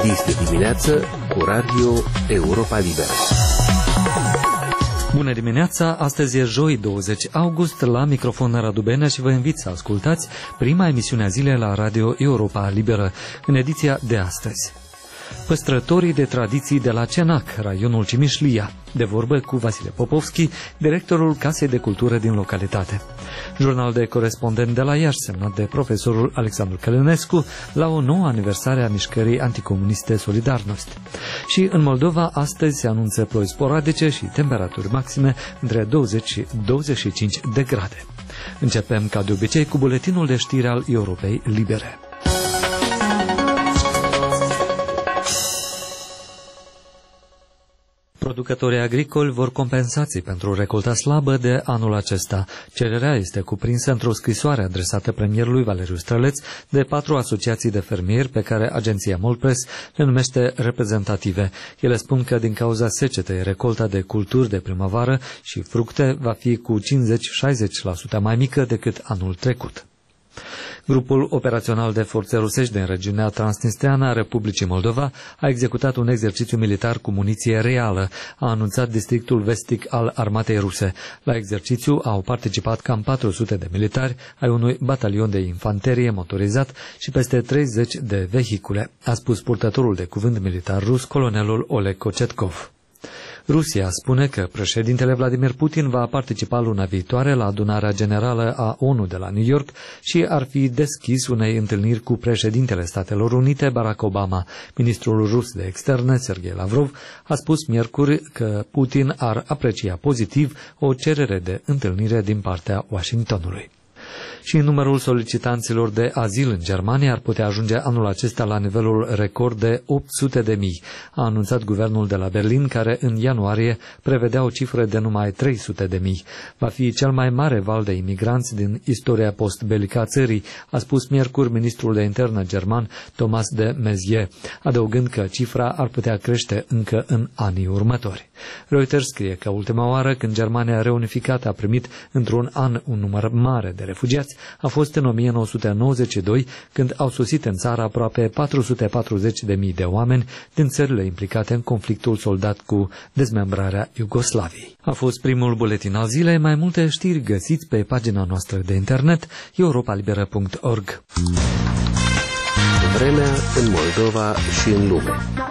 Este dimineață cu Radio Europa Liberă. Bună dimineața! Astăzi e joi, 20 august, la microfon Radu Benea și vă invit să ascultați prima emisiune a zilei la Radio Europa Liberă, în ediția de astăzi. Păstrătorii de tradiții de la Cenac, raionul Cimișlia, de vorbă cu Vasile Popovski, directorul Casei de Cultură din localitate. Jurnal de corespondent de la Iași, semnat de profesorul Alexandru Călănescu, la o nouă aniversare a mișcării anticomuniste Solidarnost. Și în Moldova, astăzi se anunță ploi sporadice și temperaturi maxime între 20 și 25 de grade. Începem, ca de obicei, cu buletinul de știri al Europei Libere. Producătorii agricoli vor compensații pentru recolta slabă de anul acesta. Cererea este cuprinsă într-o scrisoare adresată premierului Valeriu Străleț de 4 asociații de fermieri pe care agenția Molpress le numește reprezentative. Ele spun că din cauza secetei, recolta de culturi de primăvară și fructe va fi cu 50-60% mai mică decât anul trecut. Grupul operațional de forțe rusești din regiunea transnistreană a Republicii Moldova a executat un exercițiu militar cu muniție reală, a anunțat districtul vestic al armatei ruse. La exercițiu au participat cam 400 de militari ai unui batalion de infanterie motorizat și peste 30 de vehicule, a spus purtătorul de cuvânt militar rus, colonelul Oleg Kochetkov. Rusia spune că președintele Vladimir Putin va participa luna viitoare la adunarea generală a ONU de la New York și ar fi deschis unei întâlniri cu președintele Statelor Unite, Barack Obama. Ministrul rus de externe, Sergei Lavrov, a spus miercuri că Putin ar aprecia pozitiv o cerere de întâlnire din partea Washingtonului. Și numărul solicitanților de azil în Germania ar putea ajunge anul acesta la nivelul record de 800.000, a anunțat guvernul de la Berlin, care în ianuarie prevedea o cifră de numai 300.000. Va fi cel mai mare val de imigranți din istoria post-belică a țării, a spus miercuri ministrul de interne german Thomas de Maizière, adăugând că cifra ar putea crește încă în anii următori. Reuters scrie că ultima oară când Germania reunificată a primit într-un an un număr mare de refugiați a fost în 1992, când au sosit în țară aproape 440.000 de oameni din țările implicate în conflictul soldat cu dezmembrarea Iugoslaviei. A fost primul buletin al zilei. Mai multe știri găsiți pe pagina noastră de internet europalibera.org. Vremea în Moldova și în lume.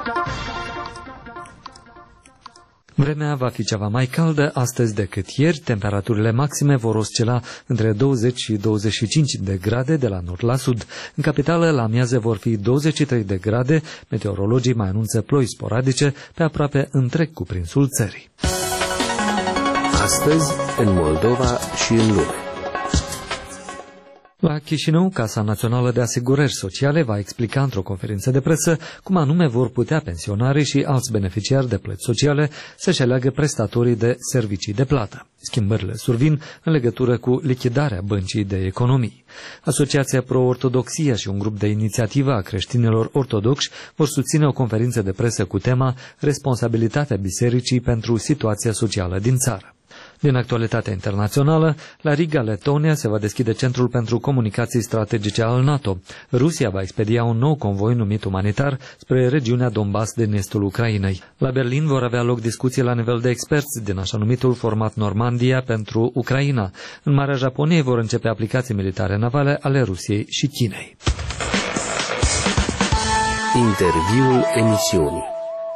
Vremea va fi ceva mai caldă astăzi decât ieri. Temperaturile maxime vor oscila între 20 și 25 de grade de la nord la sud. În capitală, la amiază vor fi 23 de grade. Meteorologii mai anunță ploi sporadice pe aproape întreg cuprinsul țării. Astăzi, în Moldova și în lume. La Chișinău, Casa Națională de Asigurări Sociale va explica într-o conferință de presă cum anume vor putea pensionarii și alți beneficiari de plăți sociale să-și aleagă prestatorii de servicii de plată. Schimbările survin în legătură cu lichidarea Băncii de Economii. Asociația Pro-Ortodoxia și un grup de inițiativă a creștinilor ortodoxi vor susține o conferință de presă cu tema Responsabilitatea Bisericii pentru situația socială din țară. Din actualitatea internațională, la Riga, Letonia, se va deschide Centrul pentru Comunicații Strategice al NATO. Rusia va expedia un nou convoi numit umanitar spre regiunea Donbass din estul Ucrainei. La Berlin vor avea loc discuții la nivel de experți din așa numitul format Normandia pentru Ucraina. În Marea Japoniei vor începe aplicații militare navale ale Rusiei și Chinei. Interviul emisiunii.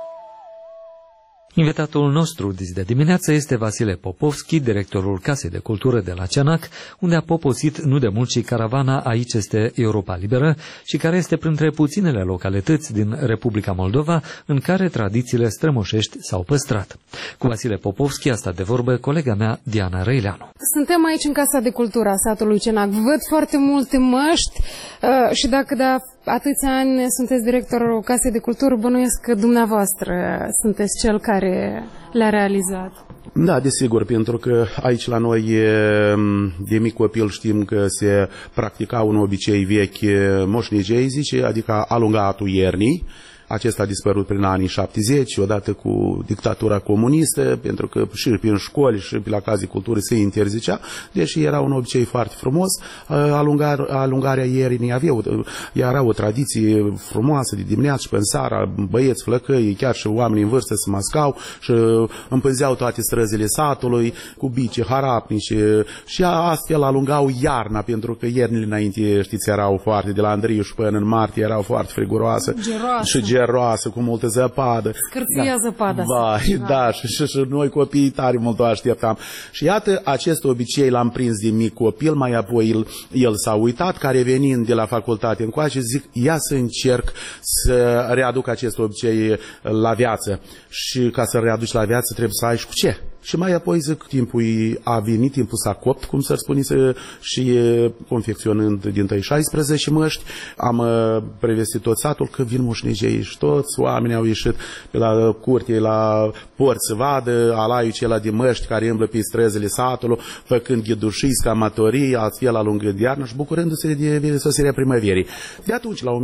Invitatul nostru de dimineață este Vasile Popovski, directorul Casei de Cultură de la Cenac, unde a poposit nu de mult și caravana Aici este Europa Liberă și care este printre puținele localități din Republica Moldova în care tradițiile strămoșești s-au păstrat. Cu Vasile Popovski a stat de vorbă colega mea Diana Răileanu. Suntem aici în Casa de Cultură a satului Cenac. Văd foarte multe măști și dacă de atâția ani sunteți directorul Casei de Cultură, bănuiesc că dumneavoastră sunteți cel care le-a realizat. Da, desigur, pentru că aici la noi de mic copil știm că se practica un obicei vechi moșnegei, zice, adică alungatul iernii, Acesta a dispărut prin anii 70, odată cu dictatura comunistă, pentru că și prin școli și pe la cazii culturii se interzicea, deși era un obicei foarte frumos. Alungarea ierii era o tradiție frumoasă de dimineață și până seara, băieți, flăcăi, chiar și oamenii în vârstă se mascau și împânzeau toate străzile satului cu bice, harapnici și astfel alungau iarna, pentru că iernile înainte, știți, erau foarte, de la Andriu și până în martie, erau foarte friguroase și geroase, cu multă zăpadă. Scârțâia zăpada. Da, și noi copiii tare mult o așteptam. Și iată, acest obicei l-am prins de mic copil, mai apoi el s-a uitat, ca revenind de la facultate încoace, zic, ia să încerc să readuc acest obicei la viață. Și ca să readuci la viață trebuie să ai și cu ce. Și mai apoi, zic, timpul a venit, timpul s-a copt, cum s-ar spune, și confecționând din tăi 16 măști, am prevestit tot satul că vin moșnegei și toți oamenii au ieșit pe la curte, la porți să vadă alaiul acela de măști care îmblă pe străzile satului, făcând ghidușii, scamatorii, astfel alungând iarna și bucurându-se de sosirea primăverii. De atunci, la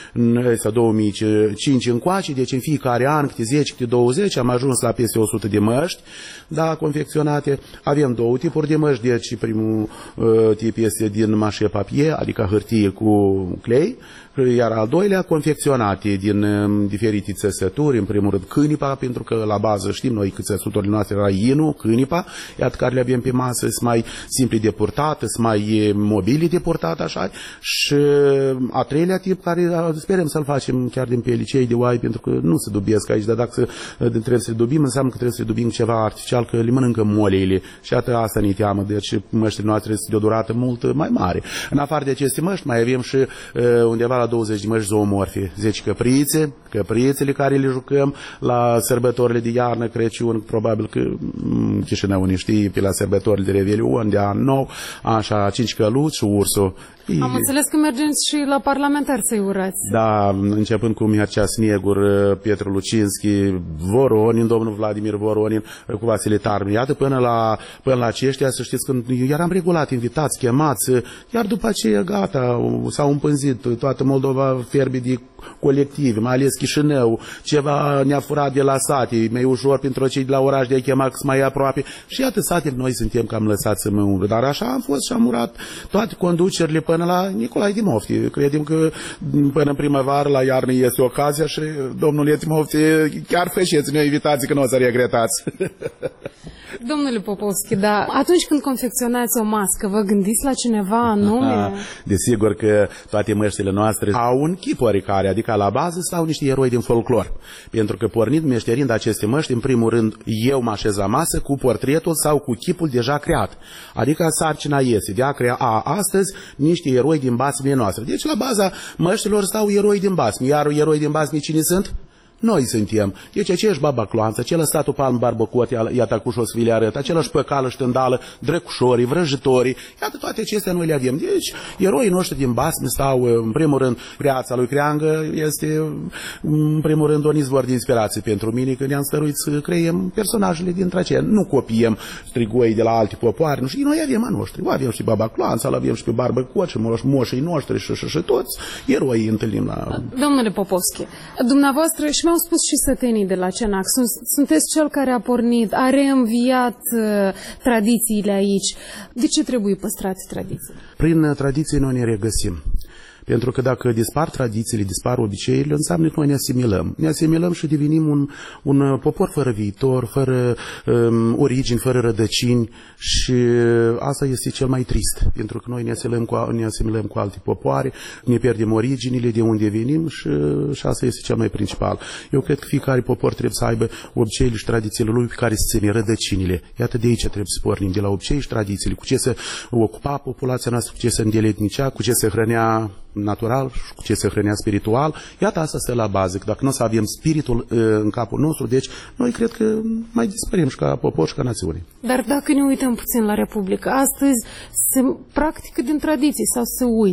2005 încoace, deci în fiecare an, câte 10, câte 20, am ajuns la peste 100 de măști, da, confecționate. Avem două tipuri de măști, deci primul tip este din mașe papier, adică hârtie cu clei, iar al doilea confecționate din diferite țesături, în primul rând cânipa, pentru că la bază știm noi că țesăturile noastre era inul, cânipa, iată care le avem pe masă, sunt mai simpli de purtat, sunt mai mobili de purtat, așa, și a treilea tip care sperăm să-l facem chiar din pelicei de oai, pentru că nu se dubiesc aici, dar dacă trebuie să dubim, înseamnă că trebuie să dubim ceva artificial, că le mănâncă moleile și asta ne teamă, deci măștile noastre sunt de o durată mult mai mare. În afară de aceste măști, mai avem și undeva la 20 de măști zoomorfe, 10 căprițele care le jucăm la sărbătorile de iarnă, Crăciun, probabil că Chișinău ne știe, pe la sărbătorile de Revelion, de An Nou, așa, 5 căluți și ursul. Am înțeles că mergeți și la parlamentari să-i urați. Da, începând cu Mircea Snegur, Pietru Lucinski, Voronin, domnul Vladimir Voronin, cu Vasile Tarmi. Iată, până la aceștia, să știți, când eram regulat, invitați, chemați, iar după aceea, gata, s-au împânzit toată Moldova fierbe de colective, mai ales Chișinău, ceva ne-a furat de la sate, mai ușor pentru cei de la oraș de a chema mai aproape. Și iată, satele noi suntem cam lăsați să mă umblă. Dar așa am fost și am urat toate conducerile până la Nicolae Timofti. Credem că până în primăvară, la iarnă, este ocazia și domnule Timofti, chiar făceți-ne invitații că nu o să regretați. Domnule Popovski, da, atunci când confecționați o mască, vă gândiți la cineva anume? Desigur că toate măștile noastre au un chip oricare, adică la bază stau niște eroi din folclor. Pentru că pornind, meșterind aceste măști, în primul rând, eu mă așez la masă cu portretul sau cu chipul deja creat. Adică sarcina este de a crea astăzi niște eroi din basmele noastre. Deci la baza măștilor stau eroi din basme. Iar eroi din basme cine sunt? Noi suntem. Deci aceeași baba cloanță, acela statul palm barbăcot, iată cu șos vi le arăt, același păcală ștândală, drăcușorii, vrăjitorii, iată toate acestea noi le avem. Deci eroii noștri din basme stau, în primul rând, Preața lui Creangă este, în primul rând, un izvor de inspirație pentru mine, că ne-am stăruit să creiem personajele dintre aceia. Nu copiem strigoi de la alte popoare, nu știu, noi avem a noștri. Avem și baba cloanță, avem și pe barbăcot, și moșii noștri și toți eroii întâlnim la... Domnule Popovski, dumneavoastră și mi-au spus și sătenii de la CENAC, sunteți cel care a pornit, a reînviat tradițiile aici. De ce trebuie păstrate tradiții? Prin tradiții noi ne regăsim. Pentru că dacă dispar tradițiile, dispar obiceiurile, înseamnă că noi ne asimilăm. Ne asimilăm și devenim un popor fără viitor, fără origini, fără rădăcini și asta este cel mai trist. Pentru că noi ne asimilăm cu alte popoare, ne pierdem originile, de unde venim și asta este cel mai principal. Eu cred că fiecare popor trebuie să aibă obiceiurile și tradițiile lui pe care se ține rădăcinile. Iată de aici trebuie să pornim, de la obicei și tradițiile, cu ce să ocupa populația noastră, cu ce să îndeletnicea, cu ce să hrănea natural și cu ce se hrănea spiritual. Iată, asta stă la bază. Că dacă nu o să avem spiritul în capul nostru, deci noi cred că mai dispărem și ca popor și ca națiune. Dar dacă ne uităm puțin la Republică, astăzi se practică din tradiții sau se uită?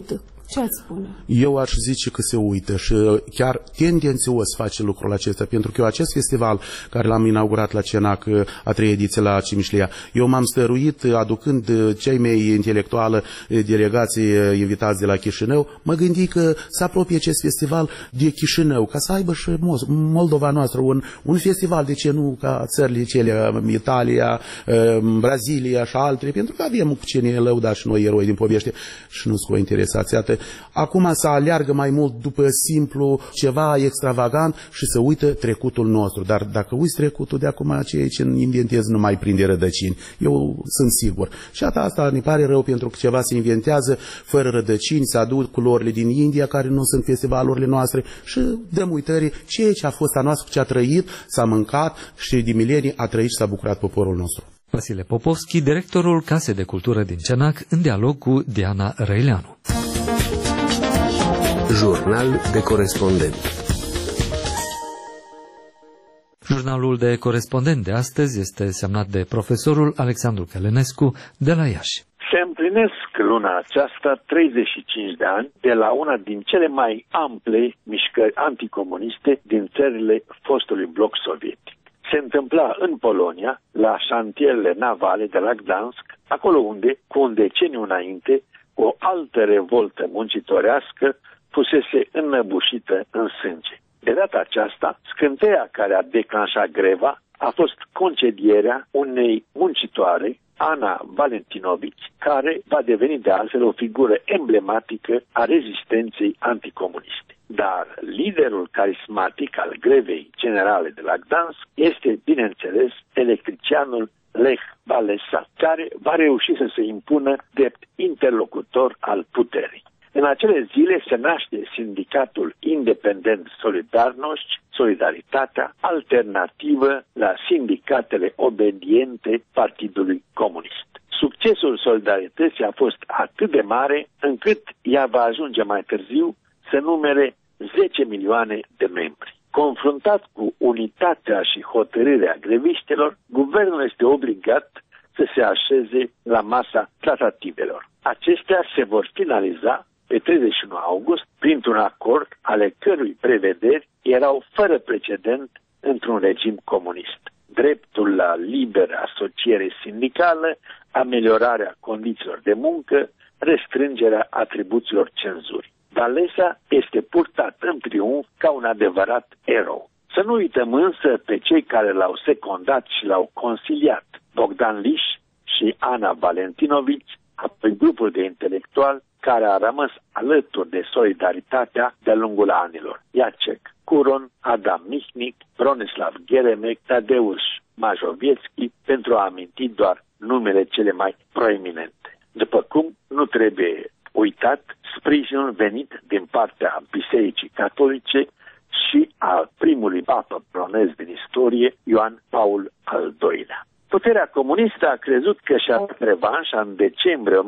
Ce ați spune? Eu aș zice că se uită și chiar tendențios face lucrul acesta, pentru că eu acest festival care l-am inaugurat la CENAC, a 3-a ediție la Cimișlia, eu m-am stăruit aducând cei mei intelectuală delegații invitați de la Chișinău, mă gândi că să apropie acest festival de Chișinău, ca să aibă și Moldova noastră un festival, de ce nu ca țările cele, Italia, Brazilia și altele, pentru că avem cu cine lăuda și noi eroi din povești și nu sunt interesați. Iată, acum să aleargă mai mult după simplu ceva extravagant și să uită trecutul nostru. Dar dacă uiți trecutul de acum, ceea ce inventezi nu mai prinde rădăcini. Eu sunt sigur. Și asta ne pare rău, pentru că ceva se inventează fără rădăcini, se aduc culorile din India care nu sunt festivalurile noastre și dăm uitării ceea ce a fost a noastră, ce a trăit, s-a mâncat și de milenii a trăit și s-a bucurat poporul nostru. Vasile Popovski, directorul Casei de Cultură din Cenac, în dialog cu Diana Răileanu. Jurnal de corespondent. Jurnalul de corespondent de astăzi este semnat de profesorul Alexandru Călănescu de la Iași. Se împlinesc luna aceasta 35 de ani de la una din cele mai ample mișcări anticomuniste din țările fostului bloc sovietic. Se întâmpla în Polonia, la șantierele navale de la Gdansk, acolo unde, cu un deceniu înainte, o altă revoltă muncitorească fusese înnăbușită în sânge. De data aceasta, scânteia care a declanșat greva a fost concedierea unei muncitoare, Ana Valentinovici, care va deveni de altfel o figură emblematică a rezistenței anticomuniste. Dar liderul carismatic al grevei generale de la Gdansk este, bineînțeles, electricianul Lech Walesa, care va reuși să se impună drept interlocutor al puterii. În acele zile se naște sindicatul independent Solidarność, Solidaritatea, alternativă la sindicatele obediente Partidului Comunist. Succesul Solidarității a fost atât de mare încât ea va ajunge mai târziu să numere 10 milioane de membri. Confruntat cu unitatea și hotărârea greviștilor, guvernul este obligat să se așeze la masa tratativelor. Acestea se vor finaliza pe 31 august printr-un acord ale cărui prevederi erau fără precedent într-un regim comunist. Dreptul la liberă asociere sindicală, ameliorarea condițiilor de muncă, restrângerea atribuțiilor cenzurii. Walesa este purtat în triumf ca un adevărat erou. Să nu uităm însă pe cei care l-au secundat și l-au consiliat: Bogdan Liș și Ana Valentinovici, apoi grupul de intelectuali care a rămas alături de Solidaritatea de-a lungul anilor: Jacek Kuron, Adam Michnik, Bronislav Geremek, Tadeusz Mazowiecki, pentru a aminti doar numele cele mai proeminente. După cum nu trebuie uitat sprijinul venit din partea Bisericii Catolice și al primului papă polonez din istorie, Ioan Paul al II-lea. Puterea comunistă a crezut că și-a dat revanșa în decembrie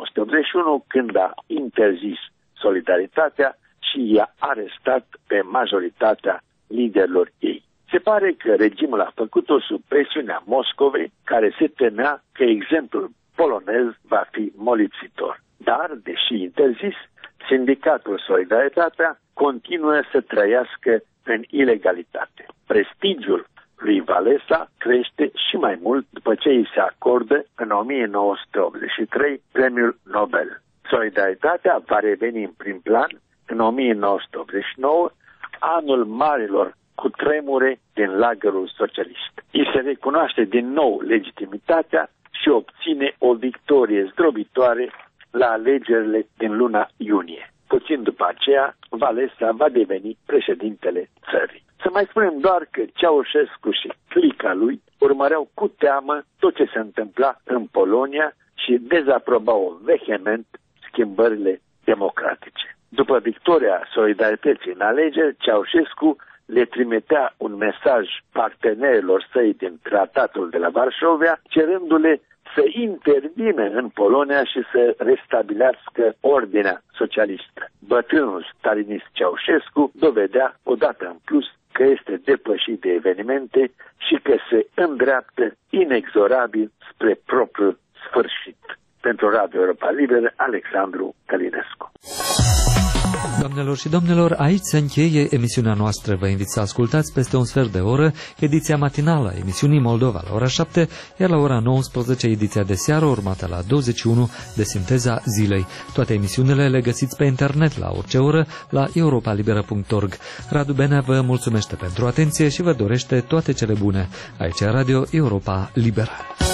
1981, când a interzis Solidaritatea și i-a arestat pe majoritatea liderilor ei. Se pare că regimul a făcut-o sub presiunea Moscovei, care se temea că exemplul polonez va fi molipsitor. Dar, deși interzis, sindicatul Solidaritatea continuă să trăiască în ilegalitate. Prestigiul lui Walesa crește și mai mult după ce îi se acordă în 1983 premiul Nobel. Solidaritatea va reveni în prim plan în 1989, anul marilor cutremure din lagărul socialist. Îi se recunoaște din nou legitimitatea și obține o victorie zdrobitoare la alegerile din luna iunie. Puțin după aceea, Walesa va deveni președintele țării. Să mai spunem doar că Ceaușescu și clica lui urmăreau cu teamă tot ce se întâmpla în Polonia și dezaprobau vehement schimbările democratice. După victoria Solidarității în alegeri, Ceaușescu le trimitea un mesaj partenerilor săi din tratatul de la Varșovia, cerându-le să intervină în Polonia și să restabilească ordinea socialistă. Bătrânul stalinist Ceaușescu dovedea odată în plus că este depășit de evenimente și că se îndreaptă inexorabil spre propriul sfârșit. Pentru Radio Europa Liberă, Alexandru Călinescu. Doamnelor și domnilor, aici se încheie emisiunea noastră. Vă invit să ascultați peste un sfert de oră ediția matinală a emisiunii Moldova la ora 7, iar la ora 19 ediția de seară urmată la 21 de Sinteza Zilei. Toate emisiunile le găsiți pe internet la orice oră la europalibera.org. Radu Benea vă mulțumește pentru atenție și vă dorește toate cele bune. Aici Radio Europa Liberă.